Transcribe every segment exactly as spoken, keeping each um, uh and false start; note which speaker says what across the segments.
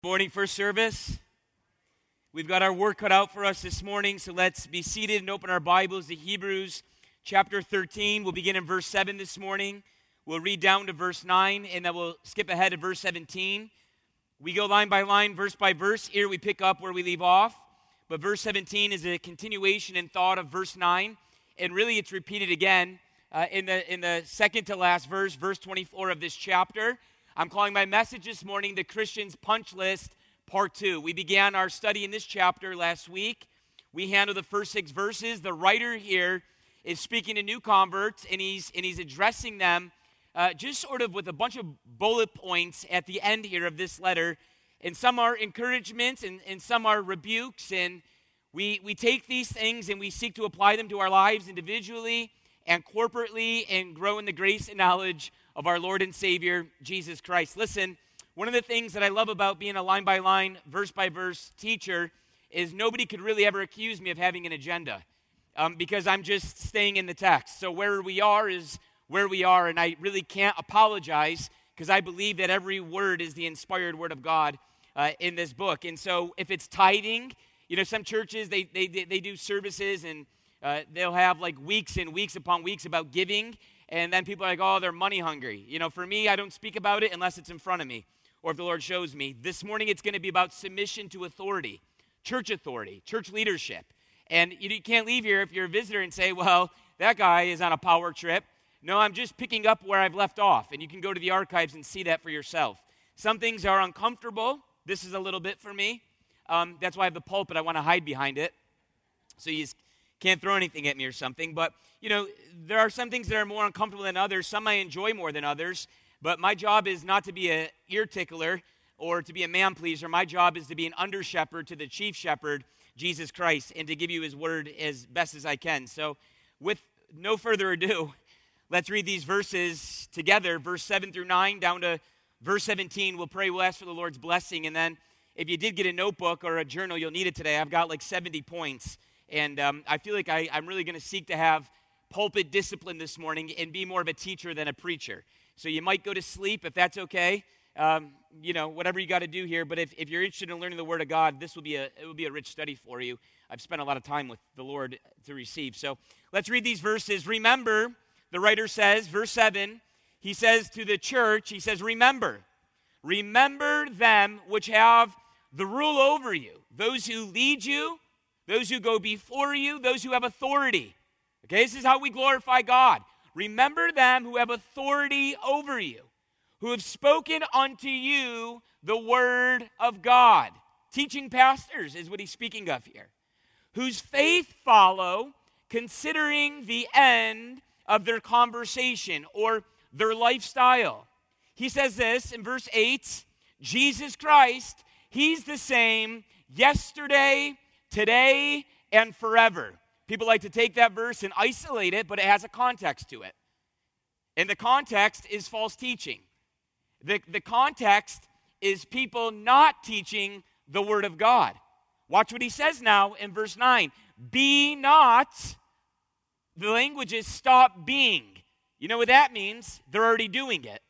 Speaker 1: Morning, first service. We've got our work cut out for us this morning, so let's be seated and open our Bibles to Hebrews chapter thirteen. We'll begin in verse seven this morning. We'll read down to verse nine, and then we'll skip ahead to verse seventeen. We go line by line, verse by verse. Here we pick up where we leave off. But verse seventeen is a continuation in thought of verse nine, and really it's repeated again uh, in the in the second to last verse, verse twenty-four of this chapter. I'm calling my message this morning, The Christian's Punch List, Part two. We began our study in this chapter last week. We handled the first six verses. The writer here is speaking to new converts, and he's, and he's addressing them uh, just sort of with a bunch of bullet points at the end here of this letter. And some are encouragements, and, and some are rebukes. And we, we take these things, and we seek to apply them to our lives individually and corporately and grow in the grace and knowledge of our Lord and Savior, Jesus Christ. Listen, one of the things that I love about being a line-by-line, verse-by-verse teacher is nobody could really ever accuse me of having an agenda um, because I'm just staying in the text. So where we are is where we are, and I really can't apologize because I believe that every word is the inspired word of God uh, in this book. And so if it's tithing, you know, some churches, they, they, they do services, and uh, they'll have like weeks and weeks upon weeks about giving. And then people are like, oh, they're money hungry. You know, for me, I don't speak about it unless it's in front of me or if the Lord shows me. This morning, it's going to be about submission to authority, church authority, church leadership. And you can't leave here if you're a visitor and say, well, that guy is on a power trip. No, I'm just picking up where I've left off. And you can go to the archives and see that for yourself. Some things are uncomfortable. This is a little bit for me. Um, that's why I have the pulpit. I want to hide behind it. So you just can't throw anything at me or something. But, you know, there are some things that are more uncomfortable than others. Some I enjoy more than others. But my job is not to be an ear tickler or to be a man pleaser. My job is to be an under shepherd to the chief shepherd, Jesus Christ, and to give you his word as best as I can. So with no further ado, let's read these verses together, verse seven through nine, down to verse seventeen. We'll pray, we'll ask for the Lord's blessing. And then if you did get a notebook or a journal, you'll need it today. I've got like seventy points. And um, I feel like I, I'm really going to seek to have pulpit discipline this morning and be more of a teacher than a preacher. So you might go to sleep if that's okay. Um, you know, whatever you got to do here. But if, if you're interested in learning the Word of God, this will be a it will be a rich study for you. I've spent a lot of time with the Lord to receive. So let's read these verses. Remember, the writer says, verse seven, he says to the church, he says, remember, remember them which have the rule over you, those who lead you, those who go before you, those who have authority. Okay, this is how we glorify God. Remember them who have authority over you, who have spoken unto you the word of God. Teaching pastors is what he's speaking of here. Whose faith follow, considering the end of their conversation or their lifestyle. He says this in verse eight, Jesus Christ, he's the same yesterday, today, and forever. People like to take that verse and isolate it, but it has a context to it. And the context is false teaching. The, the context is people not teaching the word of God. Watch what he says now in verse nine. Be not, the language is stop being. You know what that means? They're already doing it.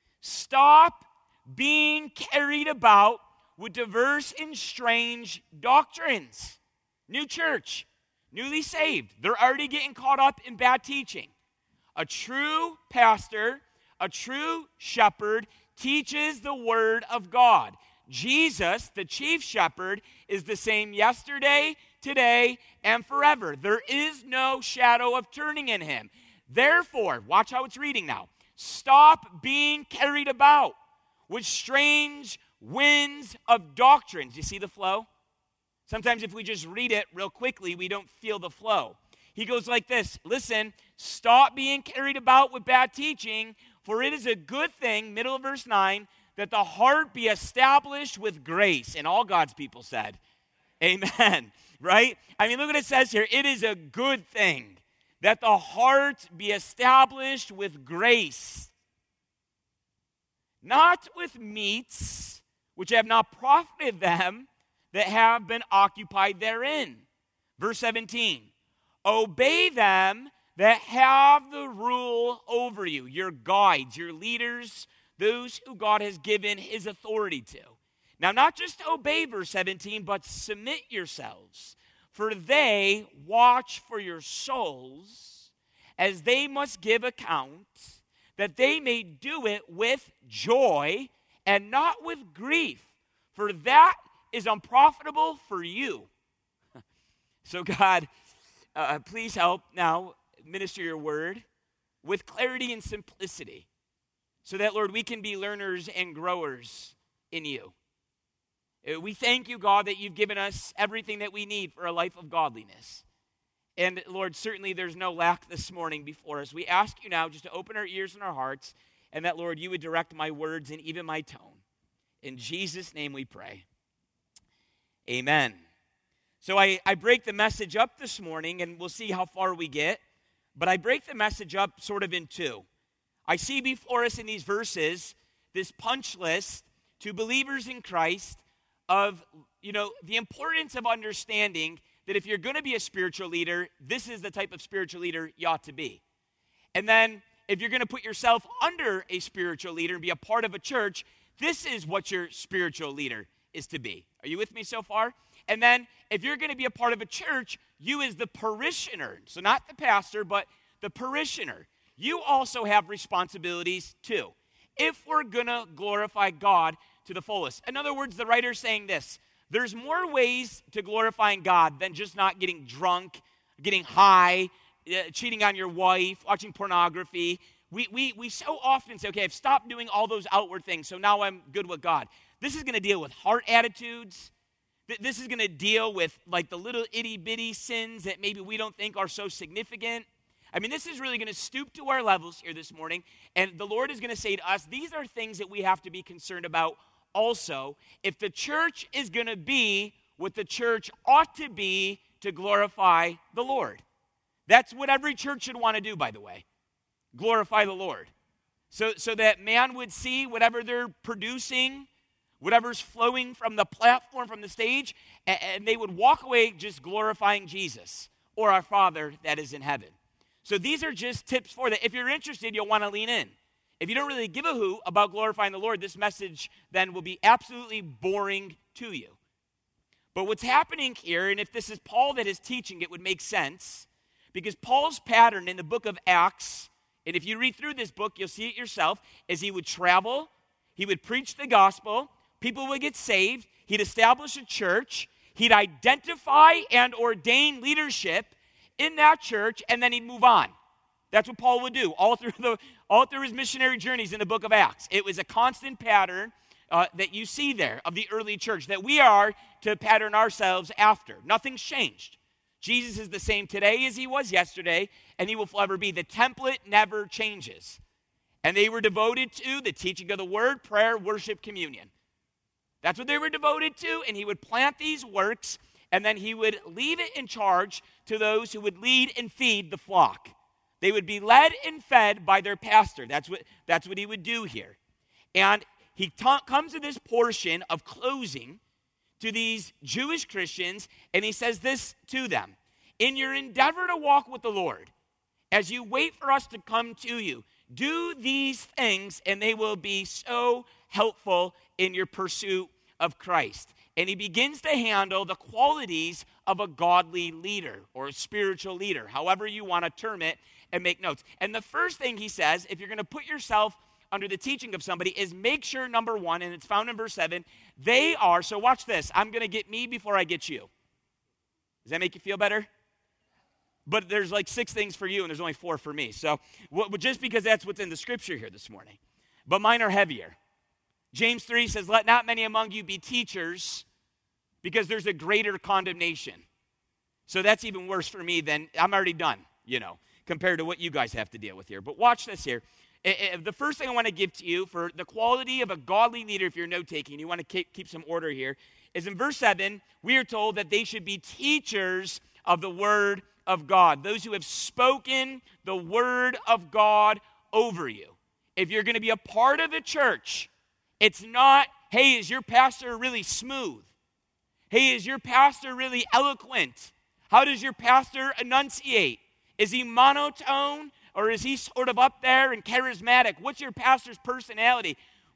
Speaker 1: Stop being carried about with diverse and strange doctrines. New church, newly saved. They're already getting caught up in bad teaching. A true pastor, a true shepherd, teaches the word of God. Jesus, the chief shepherd, is the same yesterday, today, and forever. There is no shadow of turning in him. Therefore, watch how it's reading now. Stop being carried about with strange winds of doctrines. You see the flow? Sometimes if we just read it real quickly, we don't feel the flow. He goes like this. Listen, stop being carried about with bad teaching, for it is a good thing, middle of verse nine, that the heart be established with grace. And all God's people said, amen, right? I mean, look what it says here. It is a good thing that the heart be established with grace, not with meats, which have not profited them that have been occupied therein. Verse seventeen, obey them that have the rule over you, your guides, your leaders, those who God has given his authority to. Now, not just obey, verse seventeen, but submit yourselves, for they watch for your souls, as they must give account, that they may do it with joy and not with grief, for that is unprofitable for you. So God, uh, please help now minister your word with clarity and simplicity, so that, Lord, we can be learners and growers in you. Uh, we thank you, God, that you've given us everything that we need for a life of godliness. And, Lord, certainly there's no lack this morning before us. We ask you now just to open our ears and our hearts, and that, Lord, you would direct my words and even my tone. In Jesus' name we pray. Amen. So I, I break the message up this morning, and we'll see how far we get. But I break the message up sort of in two. I see before us in these verses this punch list to believers in Christ of, you know, the importance of understanding that if you're going to be a spiritual leader, this is the type of spiritual leader you ought to be. And then if you're going to put yourself under a spiritual leader and be a part of a church, this is what your spiritual leader is to be. Are you with me so far? And then if you're going to be a part of a church, you as the parishioner, so not the pastor, but the parishioner, you also have responsibilities too, if we're going to glorify God to the fullest. In other words, the writer's saying this: there's more ways to glorifying God than just not getting drunk, getting high, uh, cheating on your wife, watching pornography. We, we, we so often say, okay, I've stopped doing all those outward things, so now I'm good with God. This is going to deal with heart attitudes. This is going to deal with like the little itty-bitty sins that maybe we don't think are so significant. I mean, this is really going to stoop to our levels here this morning, and the Lord is going to say to us, these are things that we have to be concerned about also, if the church is going to be what the church ought to be to glorify the Lord. That's what every church should want to do, by the way. Glorify the Lord. So, so that man would see whatever they're producing, whatever's flowing from the platform, from the stage, and, and they would walk away just glorifying Jesus or our Father that is in heaven. So these are just tips for that. If you're interested, you'll want to lean in. If you don't really give a hoot about glorifying the Lord, this message then will be absolutely boring to you. But what's happening here, and if this is Paul that is teaching, it would make sense, because Paul's pattern in the book of Acts, and if you read through this book, you'll see it yourself, is he would travel, he would preach the gospel, people would get saved, he'd establish a church, he'd identify and ordain leadership in that church, and then he'd move on. That's what Paul would do all through the all through his missionary journeys in the book of Acts. It was a constant pattern uh, that you see there of the early church that we are to pattern ourselves after. Nothing's changed. Jesus is the same today as he was yesterday, and he will forever be. The template never changes. And they were devoted to the teaching of the word, prayer, worship, communion. That's what they were devoted to, and he would plant these works, and then he would leave it in charge to those who would lead and feed the flock. They would be led and fed by their pastor. That's what, that's what he would do here. And he ta- comes to this portion of closing to these Jewish Christians, and he says this to them: in your endeavor to walk with the Lord, as you wait for us to come to you, do these things, and they will be so helpful in your pursuit of Christ. And he begins to handle the qualities of a godly leader or a spiritual leader, however you want to term it, and make notes. And the first thing he says, if you're going to put yourself under the teaching of somebody, is make sure, number one, and it's found in verse seven, they are, so watch this, I'm going to get me before I get you. Does that make you feel better? But there's like six things for you, and there's only four for me. So what, just because that's what's in the scripture here this morning. But mine are heavier. James three says, let not many among you be teachers, because there's a greater condemnation. So that's even worse for me than, I'm already done, you know, compared to what you guys have to deal with here. But watch this here. The first thing I want to give to you for the quality of a godly leader, if you're note-taking, you want to keep, keep some order here, is in verse seven, we are told that they should be teachers of the word of God, those who have spoken the word of God over you. If you're going to be a part of the church, it's not, hey, is your pastor really smooth? Hey, is your pastor really eloquent? How does your pastor enunciate? Is he monotone, or is he sort of up there and charismatic? What's your pastor's personality?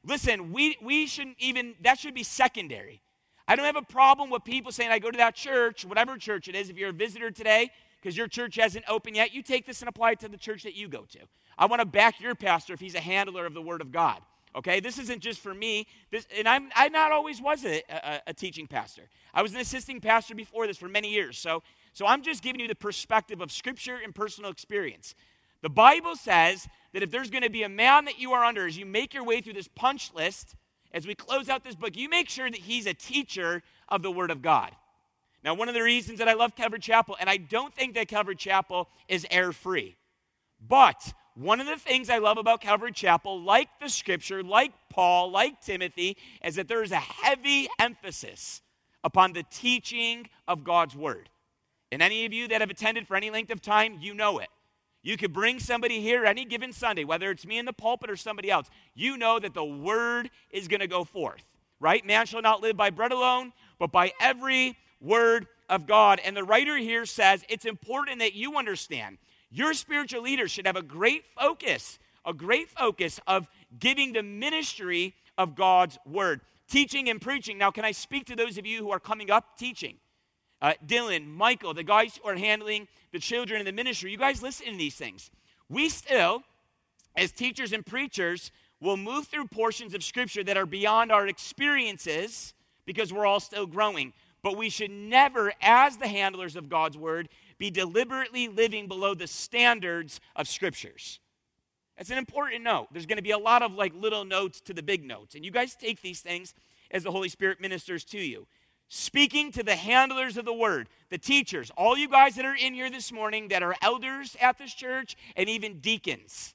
Speaker 1: listen, we, we shouldn't even, that should be secondary. I don't have a problem with people saying, I go to that church, whatever church it is. If you're a visitor today, because your church hasn't opened yet, you take this and apply it to the church that you go to. I want to back your pastor if he's a handler of the Word of God. Okay, this isn't just for me. This, and I'm, I not always was a, a, a teaching pastor. I was an assisting pastor before this for many years. So, so I'm just giving you the perspective of Scripture and personal experience. The Bible says that if there's going to be a man that you are under, as you make your way through this punch list, as we close out this book, you make sure that he's a teacher of the Word of God. Now, one of the reasons that I love Calvary Chapel, and I don't think that Calvary Chapel is error-free, but one of the things I love about Calvary Chapel, like the Scripture, like Paul, like Timothy, is that there is a heavy emphasis upon the teaching of God's Word. And any of you that have attended for any length of time, you know it. You could bring somebody here any given Sunday, whether it's me in the pulpit or somebody else. You know that the Word is going to go forth, right? Man shall not live by bread alone, but by every word of God. And the writer here says it's important that you understand your spiritual leaders should have a great focus, a great focus of giving the ministry of God's Word, teaching and preaching. Now, can I speak to those of you who are coming up teaching? Uh, Dylan, Michael, the guys who are handling the children in the ministry, you guys listen to these things. We still, as teachers and preachers, will move through portions of Scripture that are beyond our experiences because we're all still growing. But we should never, as the handlers of God's Word, be deliberately living below the standards of Scriptures. That's an important note. There's going to be a lot of like little notes to the big notes. And you guys take these things as the Holy Spirit ministers to you. Speaking to the handlers of the Word, the teachers, all you guys that are in here this morning that are elders at this church and even deacons.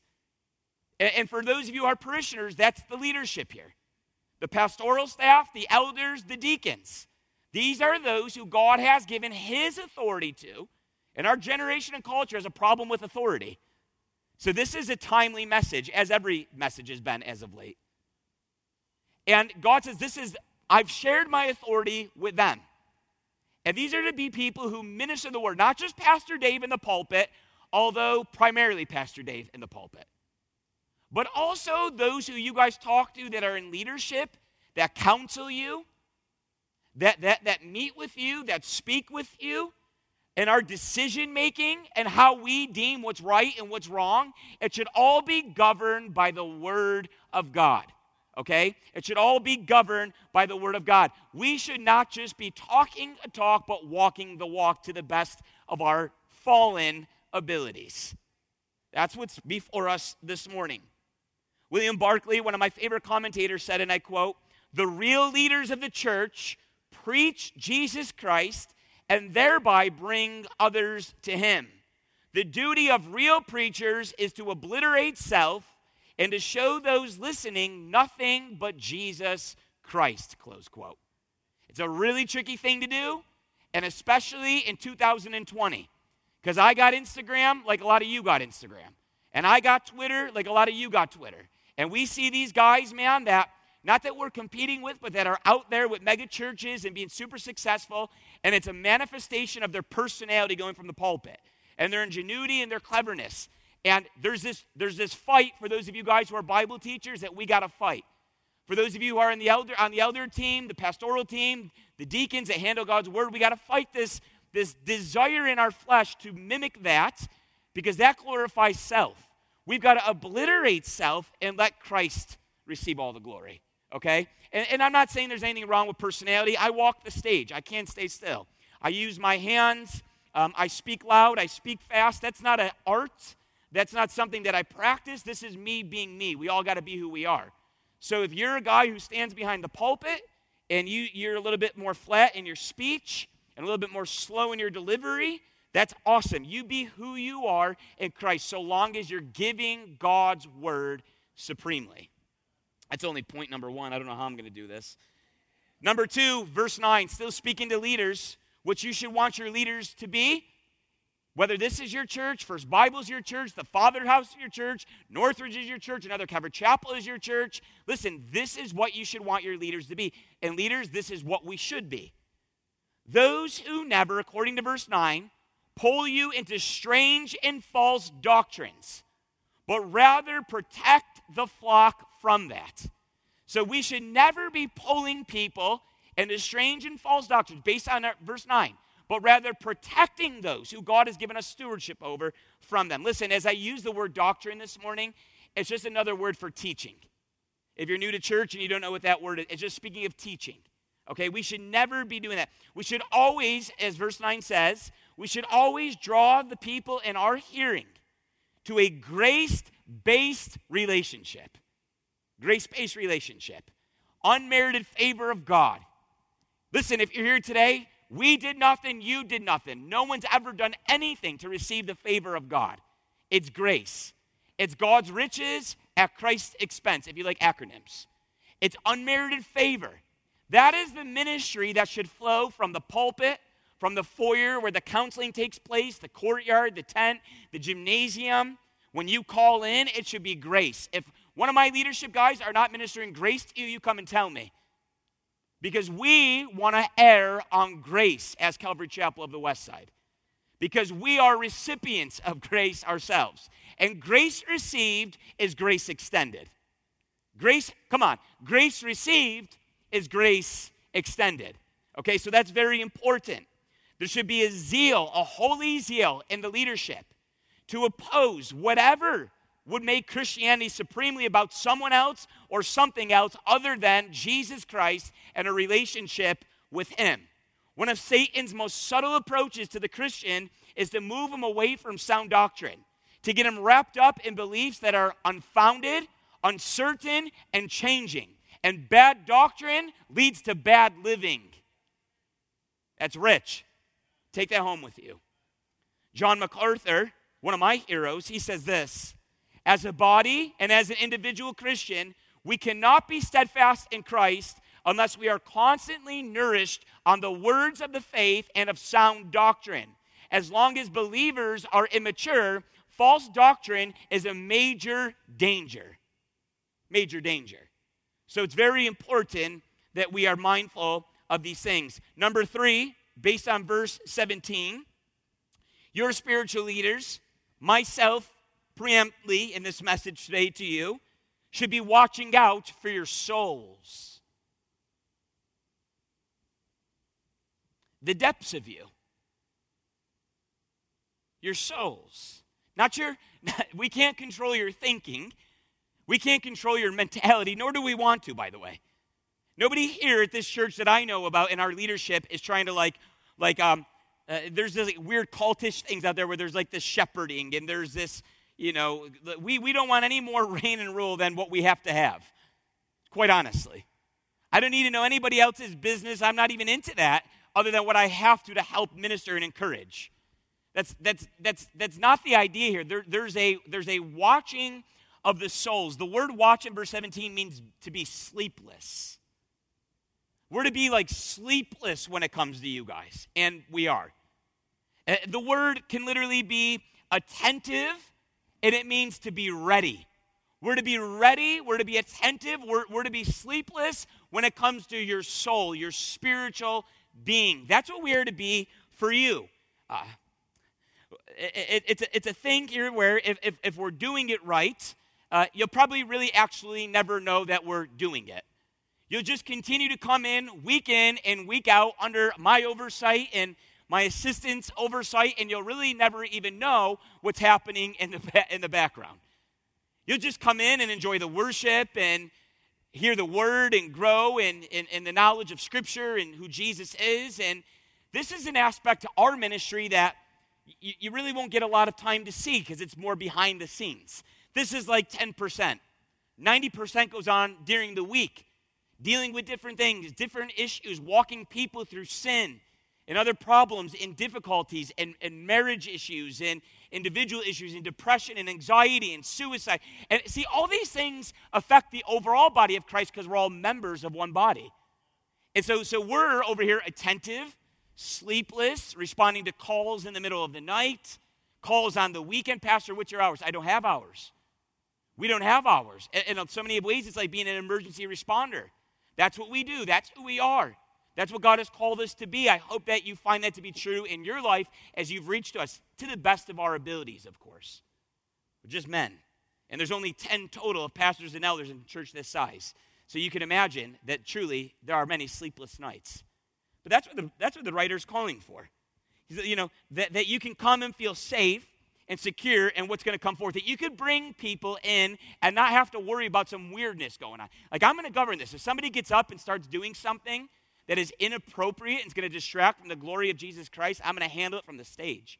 Speaker 1: And for those of you who are parishioners, that's the leadership here. The pastoral staff, the elders, the deacons. These are those who God has given His authority to. And our generation and culture has a problem with authority. So this is a timely message, as every message has been as of late. And God says, this is, I've shared my authority with them. And these are to be people who minister the Word, not just Pastor Dave in the pulpit, although primarily Pastor Dave in the pulpit. But also those who you guys talk to that are in leadership, that counsel you, that, that, that meet with you, that speak with you, and our decision-making and how we deem what's right and what's wrong, it should all be governed by the Word of God, okay? It should all be governed by the Word of God. We should not just be talking a talk, but walking the walk to the best of our fallen abilities. That's what's before us this morning. William Barclay, one of my favorite commentators, said, and I quote, "The real leaders of the church preach Jesus Christ and thereby bring others to Him. The duty of real preachers is to obliterate self and to show those listening nothing but Jesus Christ," close quote. It's a really tricky thing to do, and especially in two thousand twenty, because I got Instagram like a lot of you got Instagram, and I got Twitter like a lot of you got Twitter, and we see these guys, man, that not that we're competing with, but that are out there with mega churches and being super successful, and it's a manifestation of their personality going from the pulpit, and their ingenuity and their cleverness. And there's this, there's this fight for those of you guys who are Bible teachers that we got to fight. For those of you who are in the elder, on the elder team, the pastoral team, the deacons that handle God's Word, we got to fight this, this desire in our flesh to mimic that, because that glorifies self. We've got to obliterate self and let Christ receive all the glory. Okay? And, and I'm not saying there's anything wrong with personality. I walk the stage. I can't stay still. I use my hands. Um, I speak loud. I speak fast. That's not an art. That's not something that I practice. This is me being me. We all got to be who we are. So if you're a guy who stands behind the pulpit and you, you're a little bit more flat in your speech and a little bit more slow in your delivery, that's awesome. You be who you are in Christ so long as you're giving God's Word supremely. That's only point number one. I don't know how I'm going to do this. Number two, verse nine, still speaking to leaders, what you should want your leaders to be. Whether this is your church, First Bible is your church, the Father House is your church, Northridge is your church, another Calvary Chapel is your church. Listen, this is what you should want your leaders to be. And leaders, this is what we should be. Those who never, according to verse nine, pull you into strange and false doctrines, but rather protect the flock from that. So we should never be pulling people into strange and false doctrines based on our, verse nine, but rather protecting those who God has given us stewardship over from them. Listen, as I use the word doctrine this morning, it's just another word for teaching. If you're new to church and you don't know what that word is, it's just speaking of teaching. Okay, we should never be doing that. We should always, as verse nine says, we should always draw the people in our hearing to a grace-based relationship. Grace-based relationship. Unmerited favor of God. Listen, if you're here today, we did nothing, you did nothing. No one's ever done anything to receive the favor of God. It's grace. It's God's riches at Christ's expense, if you like acronyms. It's unmerited favor. That is the ministry that should flow from the pulpit, from the foyer where the counseling takes place, the courtyard, the tent, the gymnasium. When you call in, it should be grace. If one of my leadership guys are not ministering grace to you, you come and tell me. Because we want to err on grace as Calvary Chapel of the West Side. Because we are recipients of grace ourselves. And grace received is grace extended. Grace, come on, grace received is grace extended. Okay, so that's very important. There should be a zeal, a holy zeal in the leadership to oppose whatever would make Christianity supremely about someone else or something else other than Jesus Christ and a relationship with him. One of Satan's most subtle approaches to the Christian is to move him away from sound doctrine, to get him wrapped up in beliefs that are unfounded, uncertain, and changing. And bad doctrine leads to bad living. That's rich. Take that home with you. John MacArthur, one of my heroes, he says this: as a body and as an individual Christian, we cannot be steadfast in Christ unless we are constantly nourished on the words of the faith and of sound doctrine. As long as believers are immature, false doctrine is a major danger. Major danger. So it's very important that we are mindful of these things. Number three, based on verse seventeen, your spiritual leaders, myself preemptly in this message today to you, should be watching out for your souls. The depths of you. Your souls. Not your, we can't control your thinking. We can't control your mentality, nor do we want to, by the way. Nobody here at this church that I know about in our leadership is trying to like, like um, uh, there's this like weird cultish things out there where there's like this shepherding and there's this, you know, we, we don't want any more reign and rule than what we have to have, quite honestly. I don't need to know anybody else's business. I'm not even into that other than what I have to to help minister and encourage. That's, that's, that's, that's not the idea here. There, there's, a, there's a watching of the souls. The word watch in verse seventeen means to be sleepless. We're to be like sleepless when it comes to you guys, and we are. Uh, the word can literally be attentive, and it means to be ready. We're to be ready, we're to be attentive, we're, we're to be sleepless when it comes to your soul, your spiritual being. That's what we are to be for you. Uh, it, it, it's, a, it's a thing here where if, if, if we're doing it right, uh, you'll probably really actually never know that we're doing it. You'll just continue to come in week in and week out under my oversight and my assistant's oversight, and you'll really never even know what's happening in the ba- in the background. You'll just come in and enjoy the worship and hear the word and grow in, in, in the knowledge of Scripture and who Jesus is. And this is an aspect to our ministry that y- you really won't get a lot of time to see because it's more behind the scenes. This is like ten percent. ninety percent goes on during the week, dealing with different things, different issues, walking people through sin and other problems and difficulties and, and marriage issues and individual issues and depression and anxiety and suicide. And see, all these things affect the overall body of Christ because we're all members of one body. And so, so we're over here attentive, sleepless, responding to calls in the middle of the night, calls on the weekend. Pastor, what's your hours? I don't have hours. We don't have hours. And, and in so many ways, it's like being an emergency responder. That's what we do. That's who we are. That's what God has called us to be. I hope that you find that to be true in your life as you've reached us to the best of our abilities, of course. We're just men. And there's only ten total of pastors and elders in a church this size. So you can imagine that truly there are many sleepless nights. But that's what the, that's what the writer's calling for. You know, that, that you can come and feel safe and secure in what's going to come forth. That you could bring people in and not have to worry about some weirdness going on. Like, I'm going to govern this. If somebody gets up and starts doing something that is inappropriate and is going to distract from the glory of Jesus Christ, I'm going to handle it from the stage.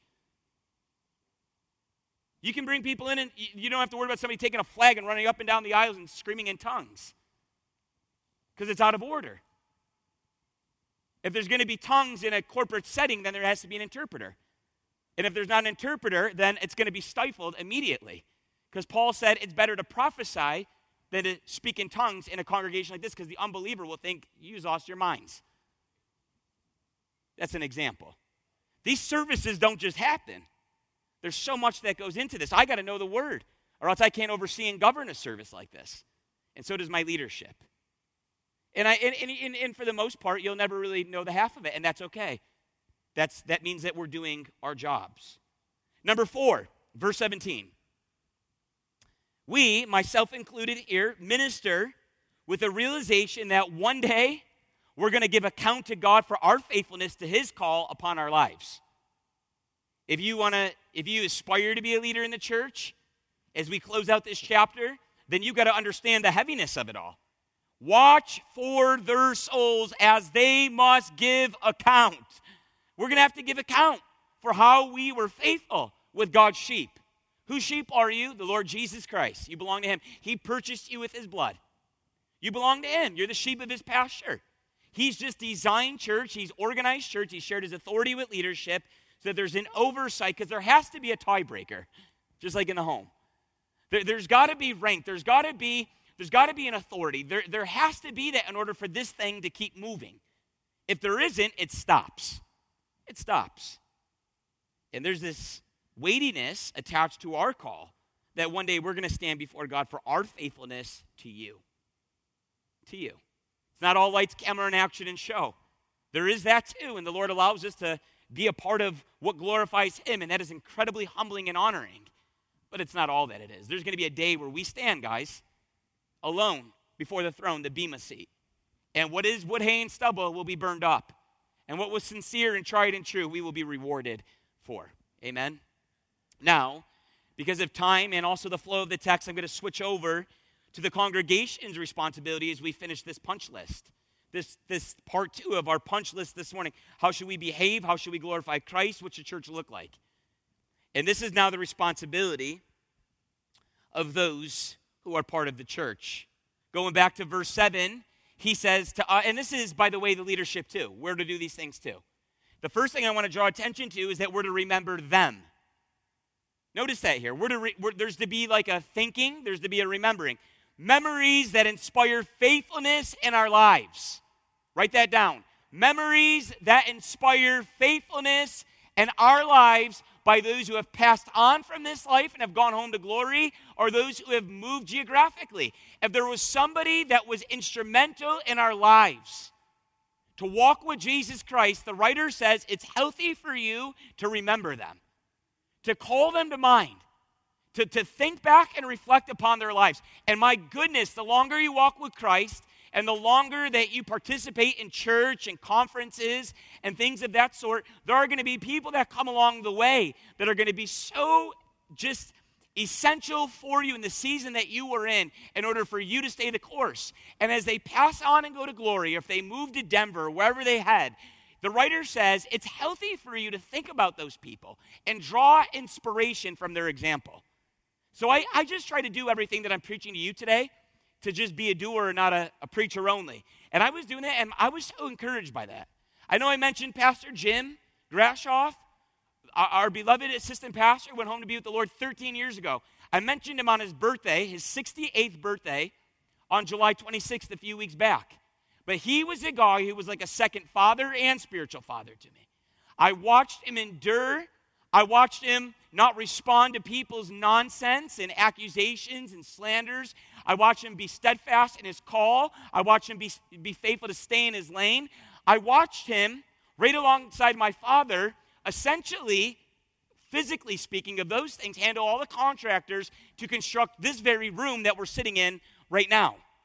Speaker 1: You can bring people in and you don't have to worry about somebody taking a flag and running up and down the aisles and screaming in tongues because it's out of order. If there's going to be tongues in a corporate setting, then there has to be an interpreter. And if there's not an interpreter, then it's going to be stifled immediately. Because Paul said it's better to prophesy than to speak in tongues in a congregation like this, because the unbeliever will think you've lost your minds. That's an example. These services don't just happen. There's so much that goes into this. I got to know the word, or else I can't oversee and govern a service like this. And so does my leadership. And, I, and, and, and for the most part, you'll never really know the half of it, and that's okay. That's, that means that we're doing our jobs. Number four, verse seventeen. We, myself included here, minister with a realization that one day we're going to give account to God for our faithfulness to his call upon our lives. If you want to, if you aspire to be a leader in the church, as we close out this chapter, then you've got to understand the heaviness of it all. Watch for their souls as they must give account. We're going to have to give account for how we were faithful with God's sheep. Whose sheep are you? The Lord Jesus Christ. You belong to him. He purchased you with his blood. You belong to him. You're the sheep of his pasture. He's just designed church. He's organized church. He's shared his authority with leadership so that there's an oversight, because there has to be a tiebreaker, just like in the home. There, there's got to be rank. There's got to be There's got to be an authority. There, there has to be that in order for this thing to keep moving. If there isn't, it stops. It stops. And there's this weightiness attached to our call that one day we're going to stand before God for our faithfulness to you. To you. It's not all lights, camera, and action and show. There is that too, and the Lord allows us to be a part of what glorifies him, and that is incredibly humbling and honoring. But it's not all that it is. There's going to be a day where we stand, guys, alone before the throne, the bema seat. And what is wood, hay, and stubble will be burned up. And what was sincere and tried and true, we will be rewarded for. Amen? Now, because of time and also the flow of the text, I'm going to switch over to the congregation's responsibility as we finish this punch list. This, this part two of our punch list this morning. How should we behave? How should we glorify Christ? What should church look like? And this is now the responsibility of those who are part of the church. Going back to verse seven, he says to, uh, and this is, by the way, the leadership too. We're to do these things too. The first thing I want to draw attention to is that we're to remember them. Notice that here. We're to re, we're, there's to be like a thinking, there's to be a remembering. Memories that inspire faithfulness in our lives. Write that down. Memories that inspire faithfulness in our lives by those who have passed on from this life and have gone home to glory, or those who have moved geographically. If there was somebody that was instrumental in our lives to walk with Jesus Christ, the writer says it's healthy for you to remember them, to call them to mind, to, to think back and reflect upon their lives. And my goodness, the longer you walk with Christ, and the longer that you participate in church and conferences and things of that sort, there are going to be people that come along the way that are going to be so just essential for you in the season that you were in in order for you to stay the course. And as they pass on and go to glory, or if they move to Denver, or wherever they head, the writer says it's healthy for you to think about those people and draw inspiration from their example. So I, I just try to do everything that I'm preaching to you today to just be a doer and not a, a preacher only. And I was doing that, and I was so encouraged by that. I know I mentioned Pastor Jim Grashoff, our, our beloved assistant pastor, went home to be with the Lord thirteen years ago. I mentioned him on his birthday, his sixty-eighth birthday, on July twenty-sixth, a few weeks back. But he was a guy who was like a second father and spiritual father to me. I watched him endure. I watched him not respond to people's nonsense and accusations and slanders. I watched him be steadfast in his call. I watched him be, be faithful to stay in his lane. I watched him, right alongside my father, essentially, physically speaking of those things, handle all the contractors to construct this very room that we're sitting in right now.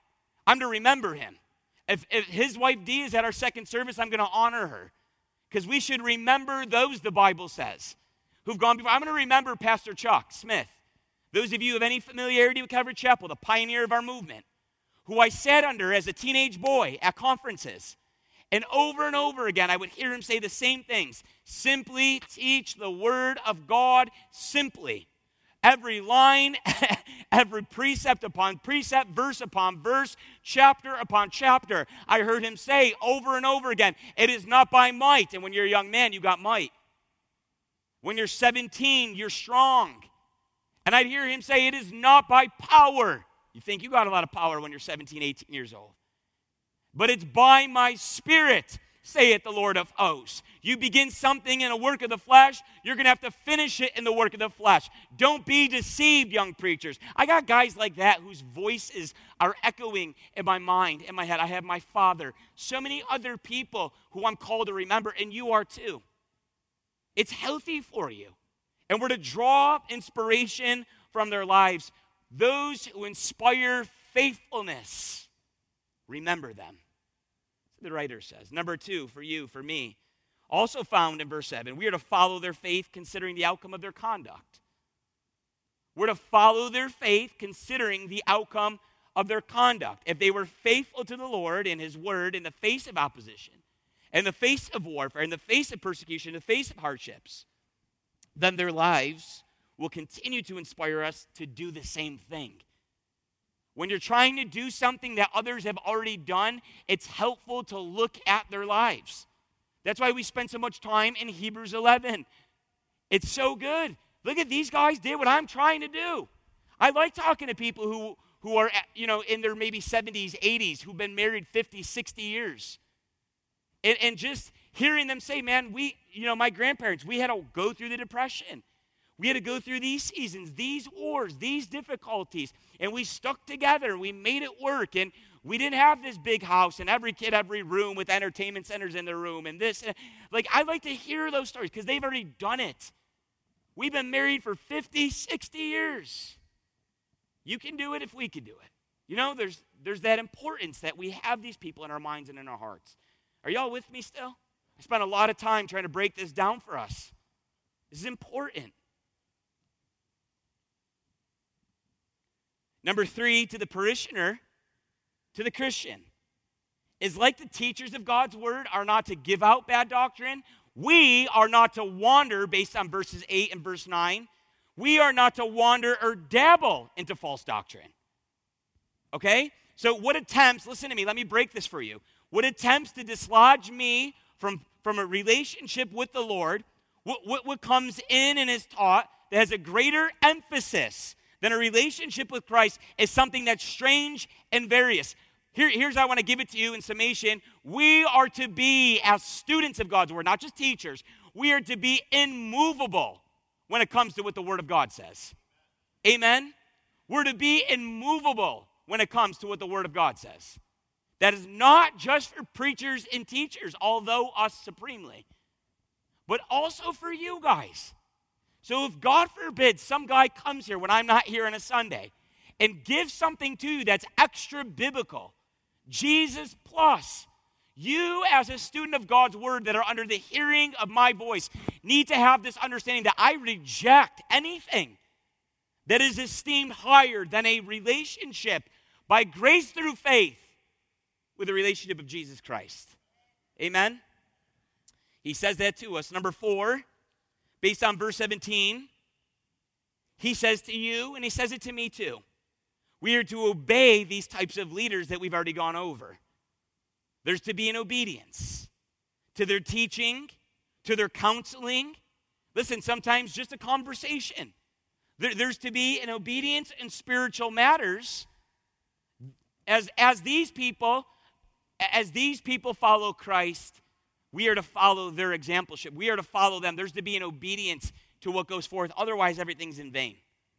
Speaker 1: I'm to remember him. If, if his wife Dee is at our second service, I'm going to honor her. Because we should remember those, the Bible says, who've gone before. I'm going to remember Pastor Chuck Smith. Those of you who have any familiarity with Calvary Chapel, the pioneer of our movement, who I sat under as a teenage boy at conferences. And over and over again, I would hear him say the same things. Simply teach the word of God simply. Every line, every precept upon precept, verse upon verse, chapter upon chapter. I heard him say over and over again, it is not by might. And when you're a young man, you got might. When you're seventeen, you're strong. And I'd hear him say, it is not by power. You think you got a lot of power when you're seventeen, eighteen years old. But it's by my Spirit, saith the Lord of hosts. You begin something in a work of the flesh, you're going to have to finish it in the work of the flesh. Don't be deceived, young preachers. I got guys like that whose voices are echoing in my mind, in my head. I have my father. So many other people who I'm called to remember, and you are too. It's healthy for you. And we're to draw inspiration from their lives. Those who inspire faithfulness, remember them. The writer says. Number two, for you, for me, also found in verse seven, we are to follow their faith considering the outcome of their conduct. We're to follow their faith considering the outcome of their conduct. If they were faithful to the Lord and his word in the face of opposition, in the face of warfare, in the face of persecution, in the face of hardships, then their lives will continue to inspire us to do the same thing. When you're trying to do something that others have already done, it's helpful to look at their lives. That's why we spend so much time in Hebrews eleven. It's so good. Look at these guys did what I'm trying to do. I like talking to people who, who are, you know, in their maybe seventies, eighties, who've been married fifty, sixty years. And, and just hearing them say, man, we, you know, my grandparents, we had to go through the Depression. We had to go through these seasons, these wars, these difficulties, and we stuck together. We made it work, and we didn't have this big house and every kid, every room with entertainment centers in their room and this. Like, I like to hear those stories because they've already done it. We've been married for fifty, sixty years. You can do it if we can do it. You know, there's, there's that importance that we have these people in our minds and in our hearts. Are y'all with me still? I spent a lot of time trying to break this down for us. This is important. Number three, to the parishioner, to the Christian, is like the teachers of God's word are not to give out bad doctrine. We are not to wander based on verses eight and verse nine. We are not to wander or dabble into false doctrine. Okay? So what attempts, listen to me, let me break this for you. What attempts to dislodge me from, from a relationship with the Lord, what, what, what comes in and is taught that has a greater emphasis than a relationship with Christ is something that's strange and various. Here, here's how I want to give it to you in summation. We are to be, as students of God's word, not just teachers, we are to be immovable when it comes to what the word of God says. Amen? We're to be immovable when it comes to what the word of God says. That is not just for preachers and teachers, although us supremely, but also for you guys. So if, God forbid, some guy comes here when I'm not here on a Sunday and gives something to you that's extra biblical, Jesus plus, you as a student of God's word that are under the hearing of my voice need to have this understanding that I reject anything that is esteemed higher than a relationship by grace through faith with the relationship of Jesus Christ. Amen? He says that to us. Number four, based on verse seventeen, he says to you, and he says it to me too, we are to obey these types of leaders that we've already gone over. There's to be an obedience to their teaching, to their counseling. Listen, sometimes just a conversation. There, there's to be an obedience in spiritual matters. As, as these people, as these people follow Christ, we are to follow their exampleship. We are to follow them. There's to be an obedience to what goes forth. Otherwise, everything's in vain.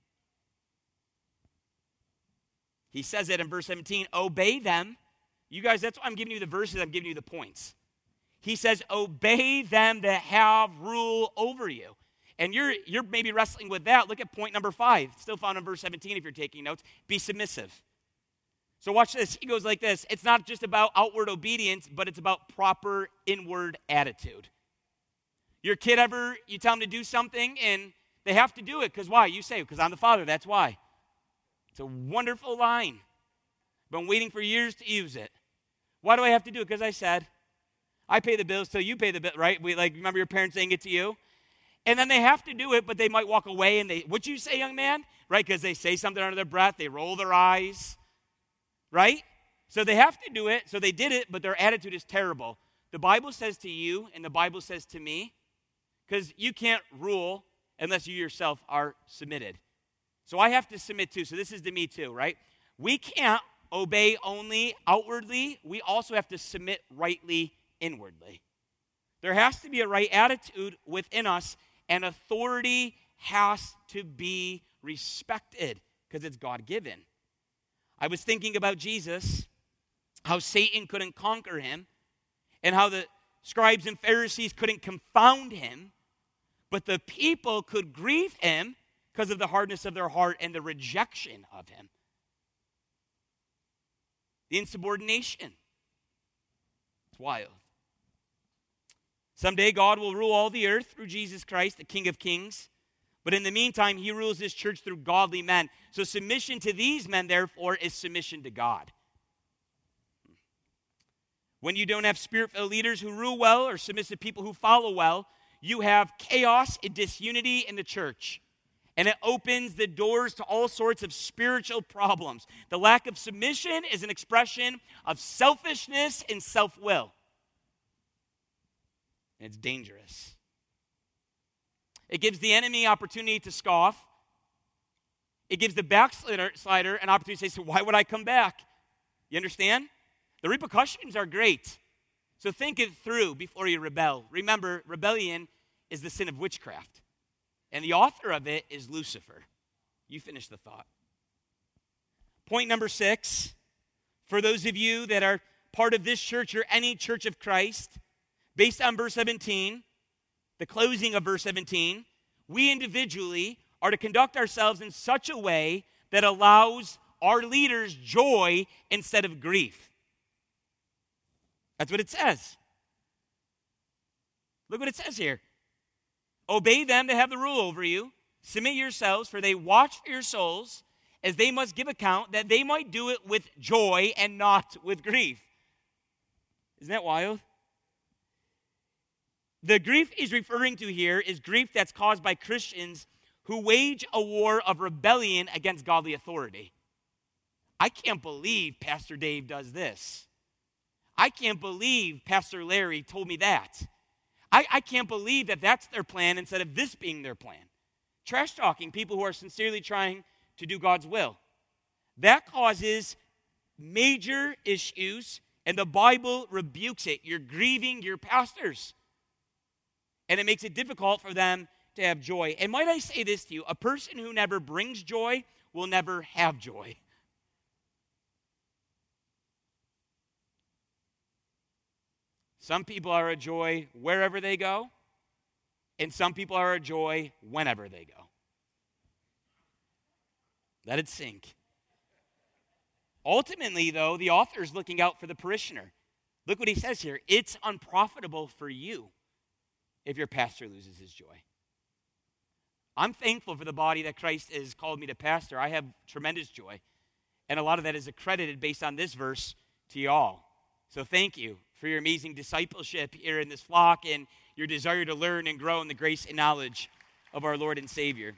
Speaker 1: He says it in verse seventeen, obey them. You guys, that's why I'm giving you the verses, I'm giving you the points. He says, obey them that have rule over you. And you're, you're maybe wrestling with that. Look at point number five, still found in verse seventeen if you're taking notes. Be submissive. So watch this. He goes like this. It's not just about outward obedience, but it's about proper inward attitude. Your kid ever, you tell them to do something and they have to do it. Because why? You say, because I'm the father, that's why. It's a wonderful line. Been waiting for years to use it. Why do I have to do it? Because I said. I pay the bills, so you pay the bill, right? We like remember your parents saying it to you? And then they have to do it, but they might walk away and they, what'd you say, young man? Right? Because they say something under their breath, they roll their eyes. Right? So they have to do it, so they did it, but their attitude is terrible. The Bible says to you, and the Bible says to me, because you can't rule unless you yourself are submitted. So I have to submit too. So this is to me too, right? We can't obey only outwardly. We also have to submit rightly inwardly. There has to be a right attitude within us, and authority has to be respected because it's God-given. I was thinking about Jesus, how Satan couldn't conquer him, and how the scribes and Pharisees couldn't confound him, but the people could grieve him because of the hardness of their heart and the rejection of him. The insubordination. It's wild. Someday God will rule all the earth through Jesus Christ, the King of Kings. But in the meantime, he rules his church through godly men. So submission to these men, therefore, is submission to God. When you don't have spirit-filled leaders who rule well or submissive people who follow well, you have chaos and disunity in the church. And it opens the doors to all sorts of spiritual problems. The lack of submission is an expression of selfishness and self-will. And it's dangerous. It gives the enemy opportunity to scoff. It gives the backslider slider an opportunity to say, so why would I come back? You understand? The repercussions are great. So think it through before you rebel. Remember, rebellion is the sin of witchcraft. And the author of it is Lucifer. You finish the thought. Point number six, for those of you that are part of this church or any church of Christ, based on verse seventeen, the closing of verse seventeen, we individually are to conduct ourselves in such a way that allows our leaders joy instead of grief. That's what it says. Look what it says here. Obey them that have the rule over you. Submit yourselves, for they watch for your souls, as they must give account, that they might do it with joy and not with grief. Isn't that wild? The grief he's referring to here is grief that's caused by Christians who wage a war of rebellion against godly authority. I can't believe Pastor Dave does this. I can't believe Pastor Larry told me that. I, I can't believe that that's their plan instead of this being their plan. Trash talking people who are sincerely trying to do God's will. That causes major issues, and the Bible rebukes it. You're grieving your pastors. And it makes it difficult for them to have joy. And might I say this to you, a person who never brings joy will never have joy. Some people are a joy wherever they go, and some people are a joy whenever they go. Let it sink. Ultimately, though, the author is looking out for the parishioner. Look what he says here. It's unprofitable for you if your pastor loses his joy. I'm thankful for the body that Christ has called me to pastor. I have tremendous joy. And a lot of that is accredited based on this verse to y'all. So thank you for your amazing discipleship here in this flock and your desire to learn and grow in the grace and knowledge of our Lord and Savior.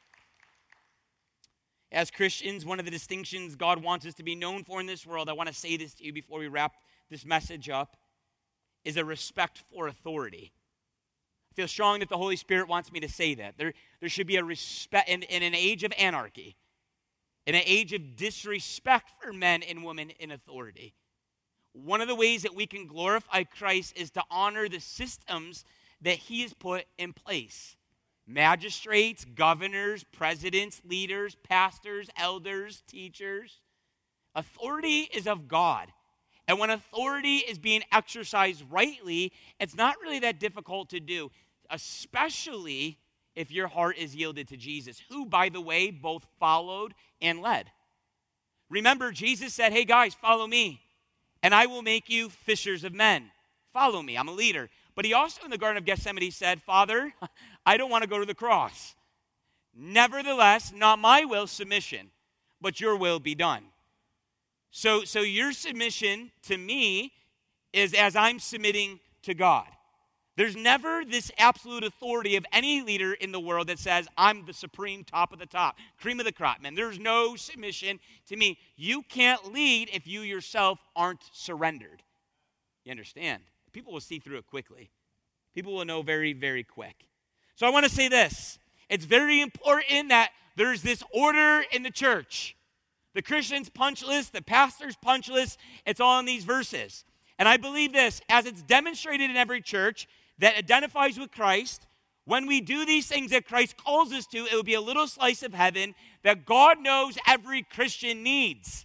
Speaker 1: As Christians, one of the distinctions God wants us to be known for in this world, I want to say this to you before we wrap this message up, is a respect for authority. I feel strong that the Holy Spirit wants me to say that. There, there should be a respect, in, in an age of anarchy, in an age of disrespect for men and women in authority. One of the ways that we can glorify Christ is to honor the systems that he has put in place. Magistrates, governors, presidents, leaders, pastors, elders, teachers. Authority is of God. And when authority is being exercised rightly, it's not really that difficult to do, especially if your heart is yielded to Jesus, who, by the way, both followed and led. Remember, Jesus said, hey guys, follow me, and I will make you fishers of men. Follow me, I'm a leader. But he also in the Garden of Gethsemane said, Father, I don't want to go to the cross. Nevertheless, not my will, submission, but your will be done. So, so your submission to me is as I'm submitting to God. There's never this absolute authority of any leader in the world that says, I'm the supreme top of the top, cream of the crop, man. There's no submission to me. You can't lead if you yourself aren't surrendered. You understand? People will see through it quickly. People will know very, very quick. So I want to say this. It's very important that there's this order in the church. The Christian's punch list, the pastor's punch list, it's all in these verses. And I believe this, as it's demonstrated in every church that identifies with Christ, when we do these things that Christ calls us to, it will be a little slice of heaven that God knows every Christian needs.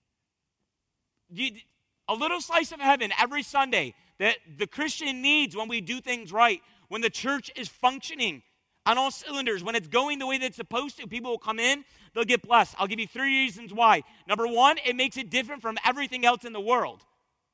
Speaker 1: A little slice of heaven every Sunday that the Christian needs when we do things right, when the church is functioning on all cylinders, when it's going the way that it's supposed to. People will come in, they'll get blessed. I'll give you three reasons why. Number one, it makes it different from everything else in the world.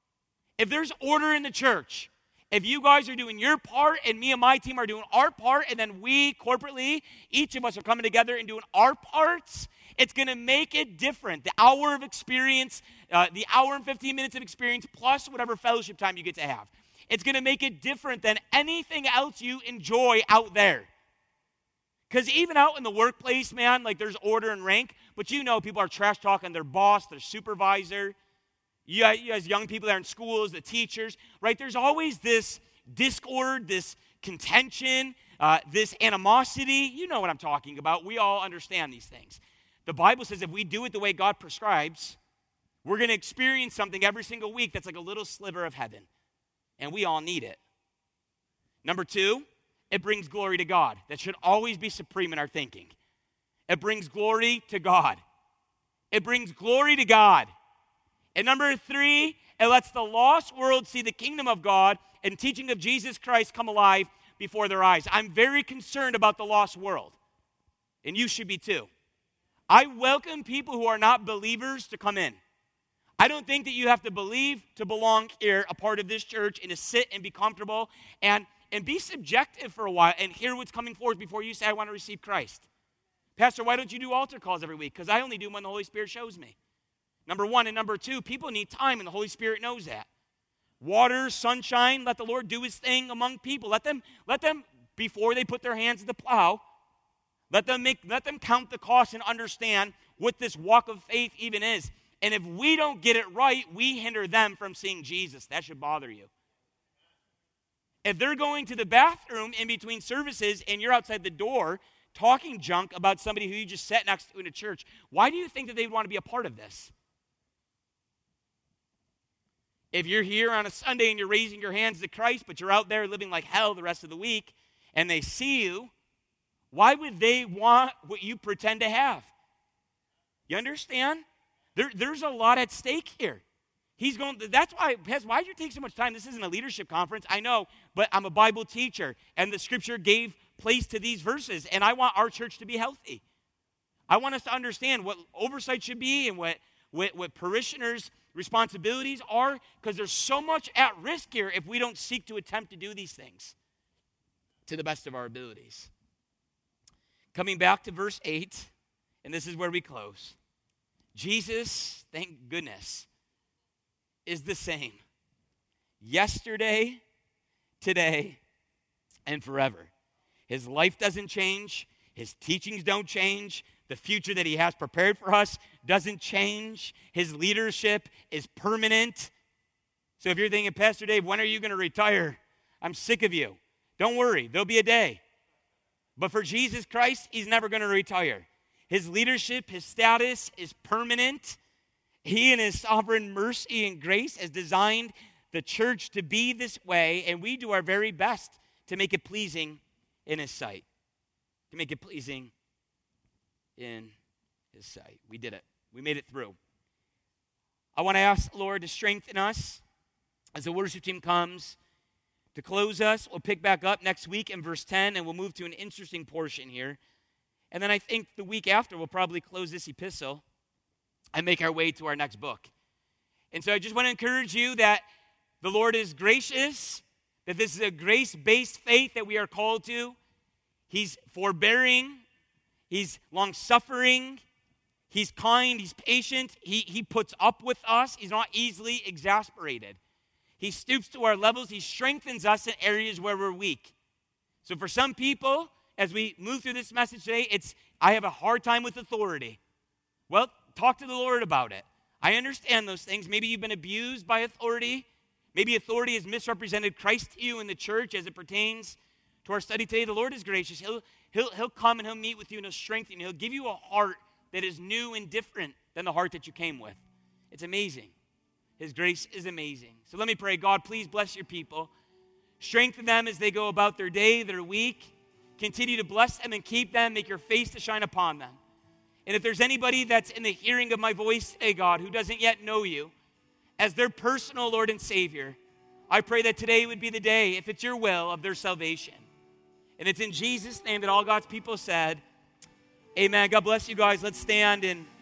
Speaker 1: If there's order in the church, if you guys are doing your part and me and my team are doing our part, and then we corporately, each of us are coming together and doing our parts, it's going to make it different. The hour of experience, uh, the hour and fifteen minutes of experience, plus whatever fellowship time you get to have. It's going to make it different than anything else you enjoy out there. Because even out in the workplace, man, like there's order and rank, but you know people are trash talking their boss, their supervisor. You guys, young people that are in schools, the teachers, right? There's always this discord, this contention, uh, this animosity. You know what I'm talking about. We all understand these things. The Bible says if we do it the way God prescribes, we're going to experience something every single week that's like a little sliver of heaven. And we all need it. Number two, it brings glory to God. That should always be supreme in our thinking. It brings glory to God. It brings glory to God. And number three, it lets the lost world see the kingdom of God and teaching of Jesus Christ come alive before their eyes. I'm very concerned about the lost world. And you should be too. I welcome people who are not believers to come in. I don't think that you have to believe to belong here, a part of this church, and to sit and be comfortable and, and be subjective for a while and hear what's coming forth before you say, I want to receive Christ. Pastor, why don't you do altar calls every week? Because I only do them when the Holy Spirit shows me. Number one, and number two, people need time, and the Holy Spirit knows that. Water, sunshine, let the Lord do his thing among people. Let them, let them, before they put their hands to the plow, let them make, let them count the cost and understand what this walk of faith even is. And if we don't get it right, we hinder them from seeing Jesus. That should bother you. If they're going to the bathroom in between services and you're outside the door talking junk about somebody who you just sat next to in a church, why do you think that they'd want to be a part of this? If you're here on a Sunday and you're raising your hands to Christ, but you're out there living like hell the rest of the week, and they see you, why would they want what you pretend to have? You understand? There, there's a lot at stake here. He's going, that's why, why did you take so much time? This isn't a leadership conference, I know, but I'm a Bible teacher, and the scripture gave place to these verses, and I want our church to be healthy. I want us to understand what oversight should be and what, what, what parishioners' responsibilities are, because there's so much at risk here if we don't seek to attempt to do these things to the best of our abilities. Coming back to verse eight, and this is where we close. Jesus, thank goodness, is the same yesterday, today, and forever. His life doesn't change. His teachings don't change. The future that he has prepared for us doesn't change. His leadership is permanent. So if you're thinking, Pastor Dave, when are you going to retire? I'm sick of you. Don't worry, there'll be a day. But for Jesus Christ, he's never going to retire. His leadership, his status is permanent. He in his sovereign mercy and grace has designed the church to be this way, and we do our very best to make it pleasing in his sight. To make it pleasing in his sight. We did it. We made it through. I want to ask the Lord to strengthen us as the worship team comes to close us. We'll pick back up next week in verse ten, and we'll move to an interesting portion here. And then I think the week after, we'll probably close this epistle. and make our way to our next book. And so I just want to encourage you that the Lord is gracious, that this is a grace-based faith that we are called to. He's forbearing, he's long-suffering, he's kind, he's patient, he, he puts up with us, he's not easily exasperated. He stoops to our levels, he strengthens us in areas where we're weak. So for some people, as we move through this message today, it's, I have a hard time with authority. Well, talk to the Lord about it. I understand those things. Maybe you've been abused by authority. Maybe authority has misrepresented Christ to you in the church as it pertains to our study today. The Lord is gracious. He'll, he'll, he'll come and he'll meet with you and he'll strengthen you. He'll give you a heart that is new and different than the heart that you came with. It's amazing. His grace is amazing. So let me pray. God, please bless your people. Strengthen them as they go about their day, their week. Continue to bless them and keep them. Make your face to shine upon them. And if there's anybody that's in the hearing of my voice today, God, who doesn't yet know you as their personal Lord and Savior, I pray that today would be the day, if it's your will, of their salvation. And it's in Jesus' name that all God's people said, amen. God bless you guys. Let's stand and